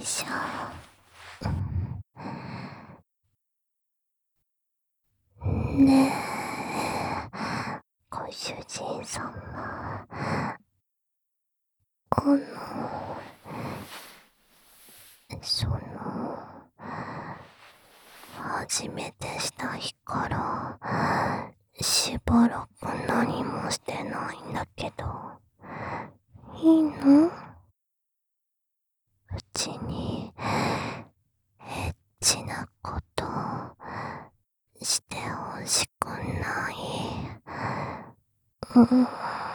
しょ。ねえ、ご主人様。その、初めてした日からしばらく何もしてないんだけど、いいの？うちにエッチなことしてほしくない？うん。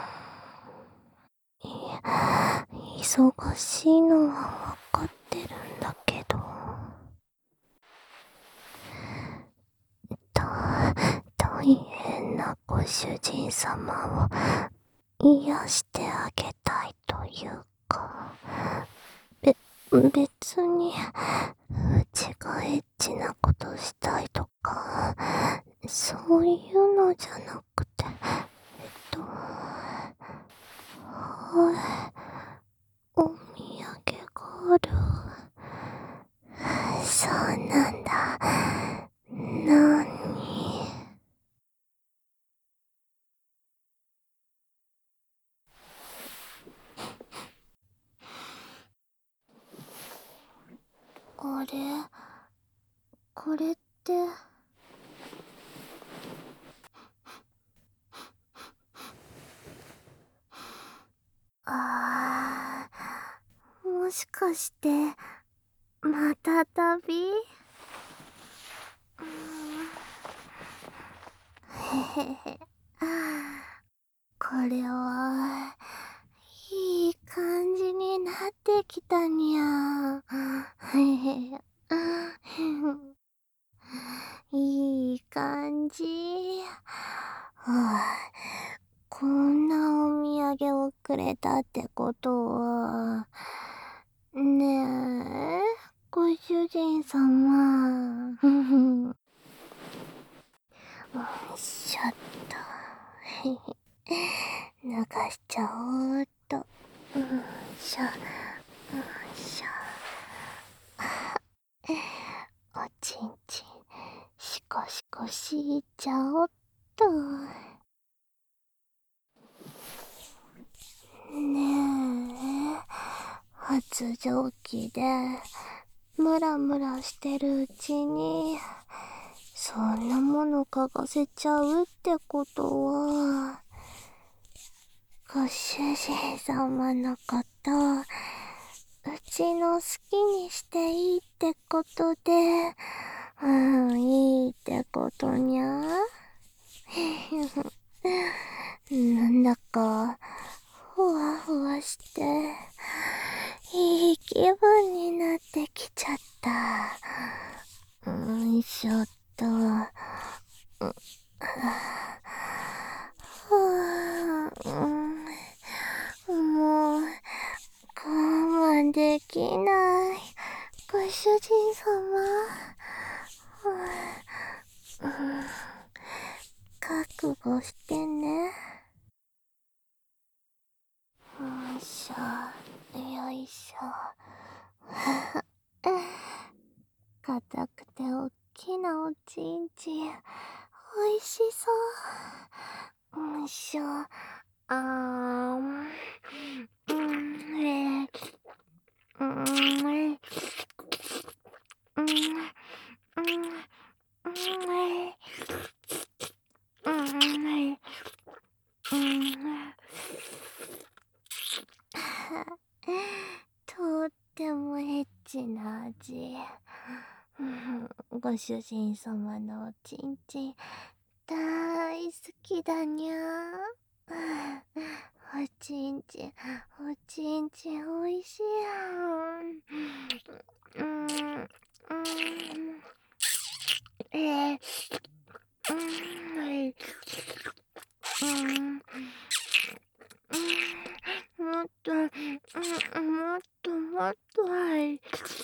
忙しいのはわかってるんだけど、大変なご主人様を癒してあげたいというか、別にうちがエッチなことしたいとかそういうのじゃなくて、はい、お土産がある。そうなんだ。なに？あれ、これって。もしかしてまた旅？へへへ。これはいい感じになってきたにゃ。へへ。いい感じ。こんなお土産をくれたってことは、ねえ、ご主人様。よいしょっと。脱がしちゃおうっと。よいしょ。よいしょ。おちんちん、シコシコしいちゃおっと。ねえ、発情期でムラムラしてるうちにそんなもの嗅がせちゃうってことは、ご主人様のことうちの好きにしていいってことで、いいってことにゃ。なんだかふわふわしていい気分になってきちゃった。よいしょっと。もう我慢できない。ご主人様。覚悟してね。よいしょ、よいしょ。硬くておっきなおちんちん、おいしそう。よいしょ。うん、とってもエッチな味。ご主人様のおちんちん大好きだにゃ。おちんちん、おちんちんおいしいやん。えー、うん、もっと、もっともっとはい。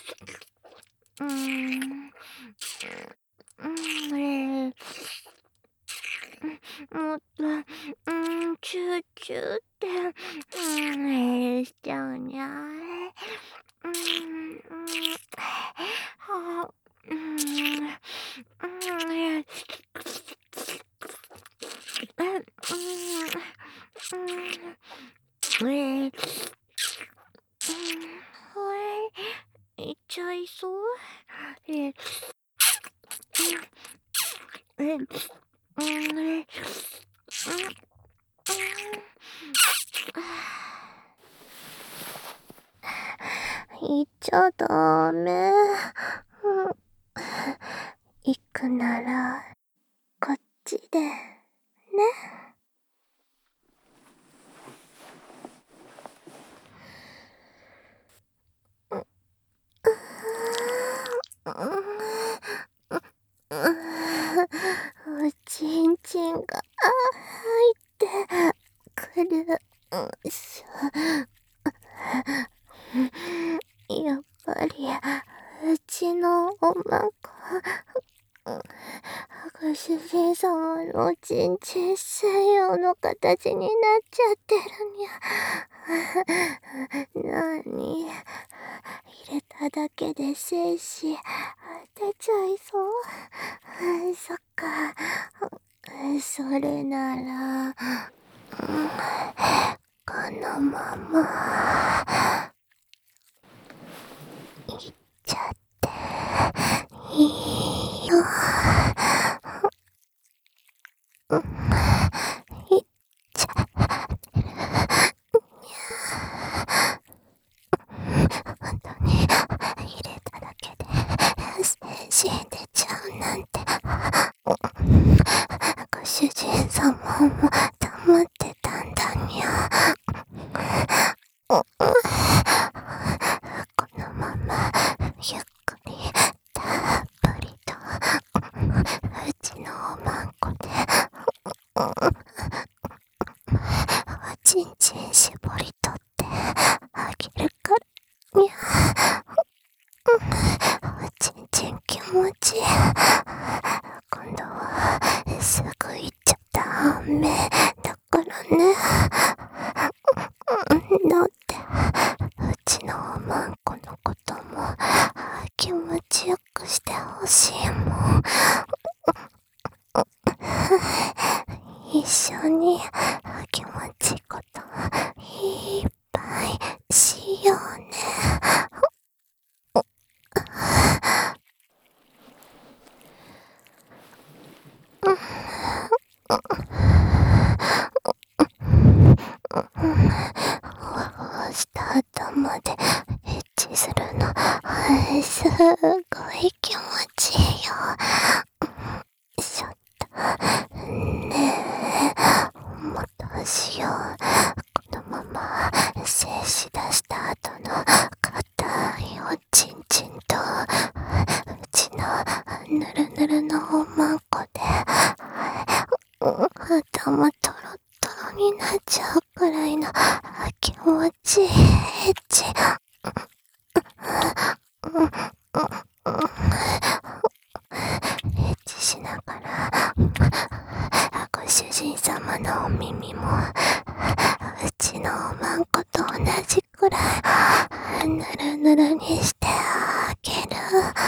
もっと、チューチューって、しちゃうにゃ。 ー、いっちゃいそう。えー、行っちゃダメ。行くなら、こっちで、ね。おちんちんが入ってくる。やっぱりうちのおまんこ、ご主人様のおちんちん専用の形になっちゃってるにゃ。なに、入れただけで精子出ちゃいそう。そっか、それなら、このままいっちゃっていいよ。いっちゃってる。本当に入れただけで精子出ちゃうなんて。ご主人様も黙ってたんだにゃ。このままゆっくりたっぷりとうちのおまんこでおちんちん絞り取ってあげるからにゃ。おちんちん気持ちいい。今度はすぐ行っちゃダメだからね。だってうちのおまんこのことも気持ちよくしてほしいもん。一緒に気持ちいいこといっぱいしようね。ふわふわした頭でエッチするのすごい気持ちいいよ。ちょっとねえ、もっとしよう。このまま精子出した後の硬いおちんちんとうちのぬるぬるのおまんこで頭トロトロになっちゃうくらいの気持ちいいエッチ。エッチしながらご主人様のお耳もうちのおまんこと同じくらいぬるぬるにしてあげる。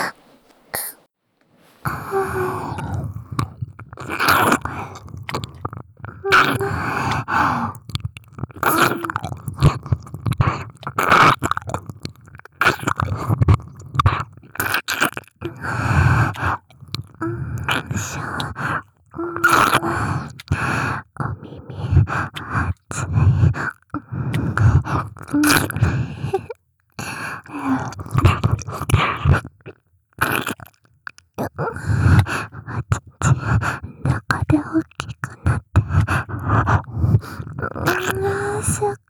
お耳熱い。中で大きくなって、すっごい。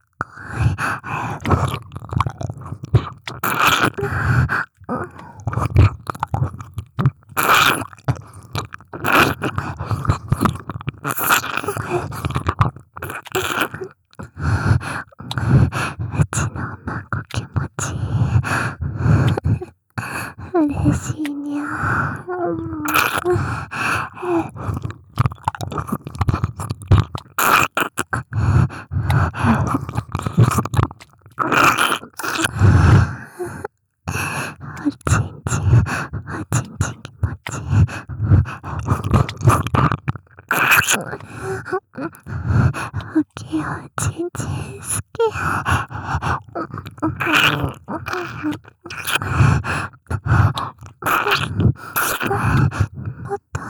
うちのおま好き。もっと、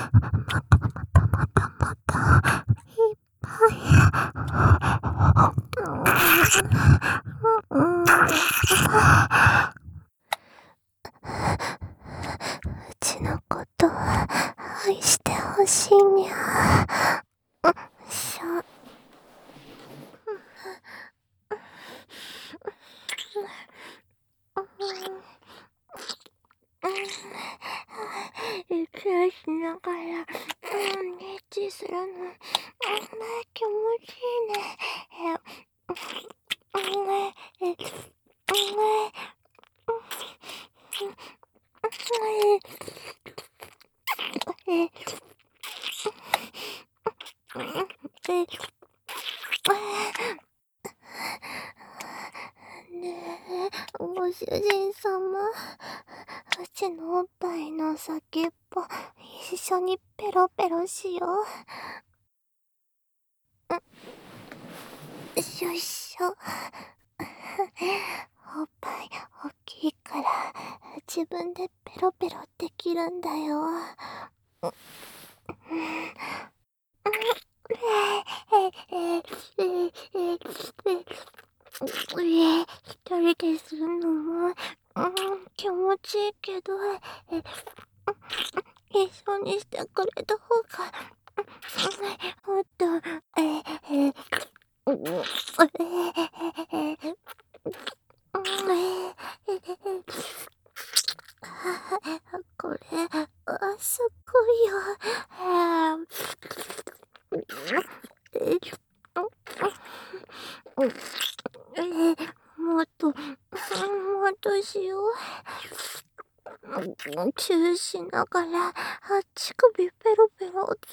いっぱいうちのこと愛してほしいにゃ。しょ。息をしながら、エッチするの、気持ちいいね。ねえ、ご主人様、うちのおっぱいの先っぽ、一緒にペロペロしよう。しょいしょ。おっぱい大きいから自分でペロペロできるんだよ。一人でするのも気持ちいいけど、一緒にしてくれた方がもっとこれすごいよ。もっとしよう。チューしながら乳首ペロペロって。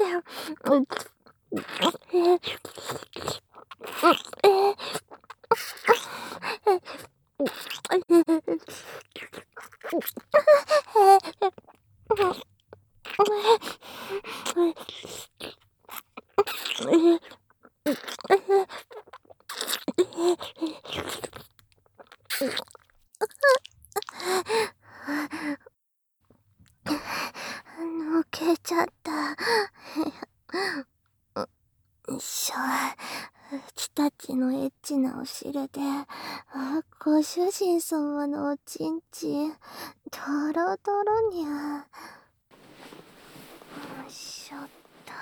抜けちゃった。しょ。うちたちのエッチなお尻で、ご主人様のおちんちん、ドロドロにゃ。しょっと。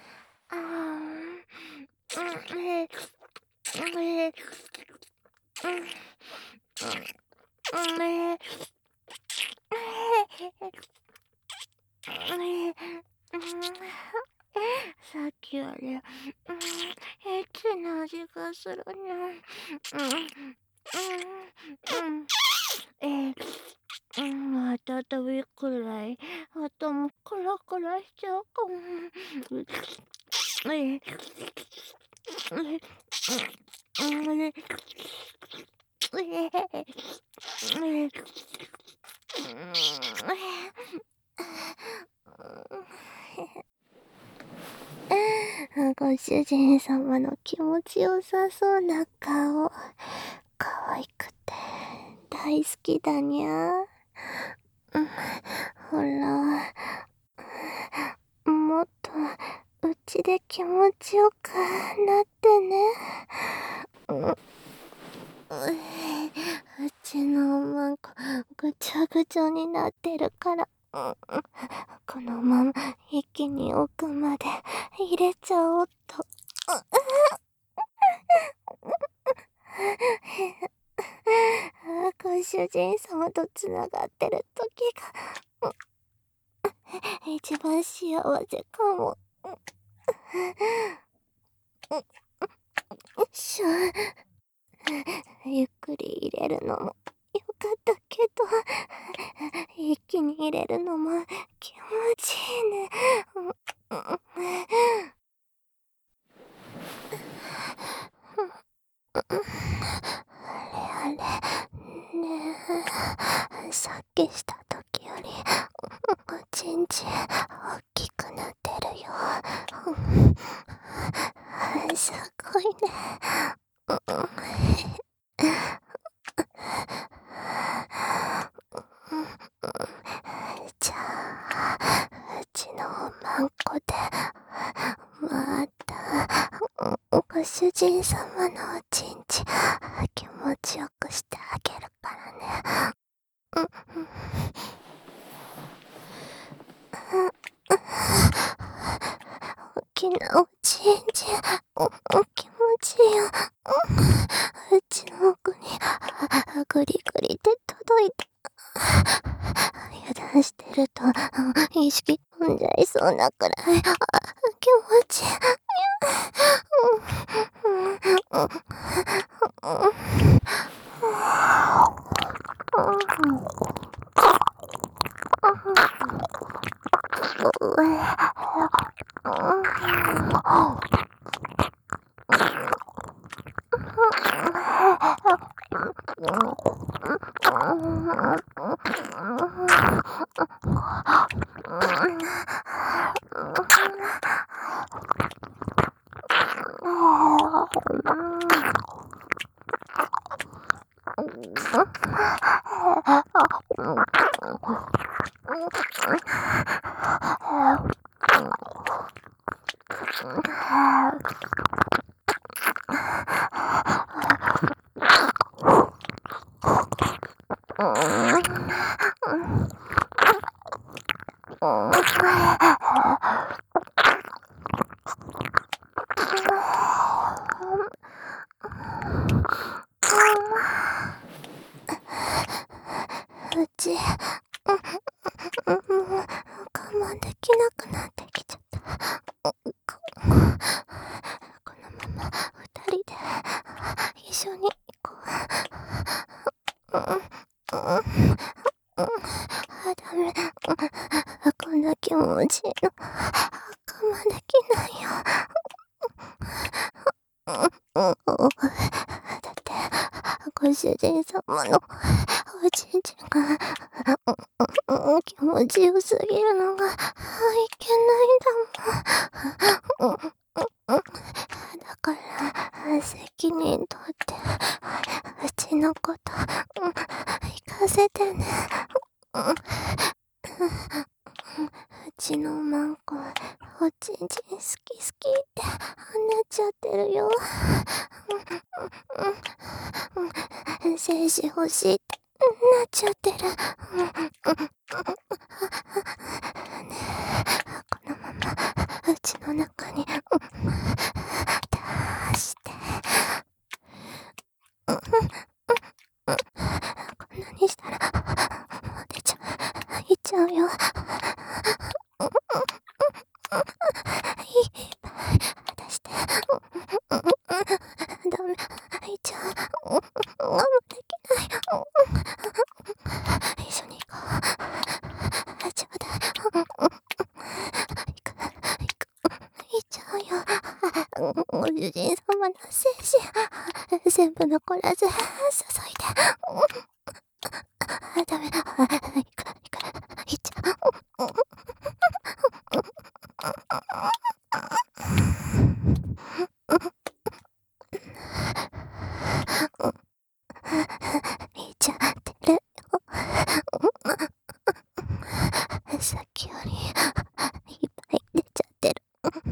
さっきより、エッチな味がするにゃ。また飛びくらい、頭クラクラしちゃうかも。ご主人様の気持ちよさそうな顔、可愛くて大好きだにゃ。ほら、もっとうちで気持ちよくなってね。うちのおまんこぐちゃぐちゃになってるから、このまま一気に奥まで入れちゃおうと。ご主人様とつながってる時が一番幸せかも。しょ。ゆっくり入れるのもよかったけど、一気に入れるのも気持ちいいね。あれねえ、さっきした時よりおちんちん大きくなってるよ。すごいね。 人様のおちんち気持ちよくしてあげるからね。大きなおちんち気持ちいいよ。うちの奥にグリグリって届いて、油断してると意識飛んじゃいそうなくらい気持ちいい。うちもう我慢できなくなってきちゃった。このまま二人で一緒に行こう。ダメ。こんな気持ちいいの我慢できないよ。だってご主人様のおちんちんが気持ちよすぎるのがいけないんだもん。だから責任取ってうちのこと行かせてね。うちのマンコおちんちん好き好きってなっちゃってるよ。精子欲しいってなっちゃってる。ねえ、このままうちの中に出して。こんなにしたらもういっちゃうよ。いっぱい出して。ダメ、いっちゃう。我慢できない。一緒に行こう。ちょうだい。行く。行っちゃうよ。ご主人様の精子全部残らず注いで。ダメだ。行く。行っちゃう。行っちゃってるよ。さっきよりいっぱい出ちゃってる。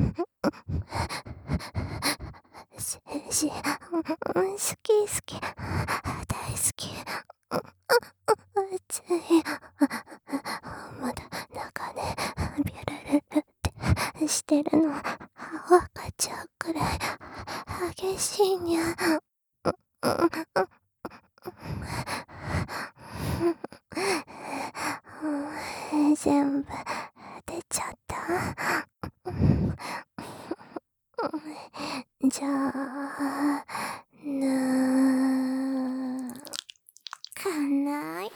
精子好き大好き。熱い。まだ中でビュルルルってしてるの分かっちゃうくらい激しいにゃ。全部出ちゃった。じゃあかない。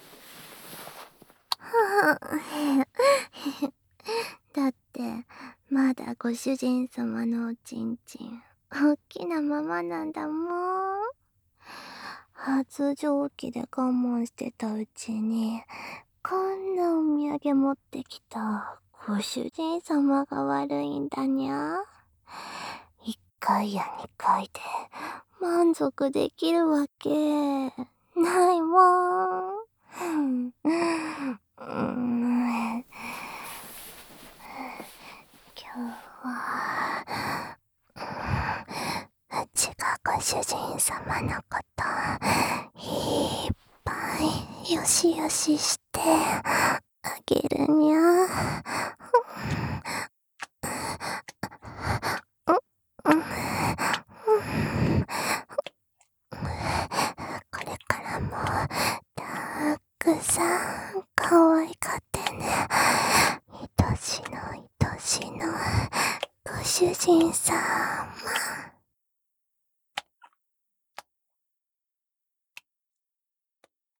だってまだご主人様のおちんちん大きなままなんだもん。発情期で我慢してたうちにこんなお土産持ってきたご主人様が悪いんだにゃ。1回や2回で満足できるわけないもん。今日はうちがご主人様のこといっぱいよしよししてあげるにゃ。これからもたくさん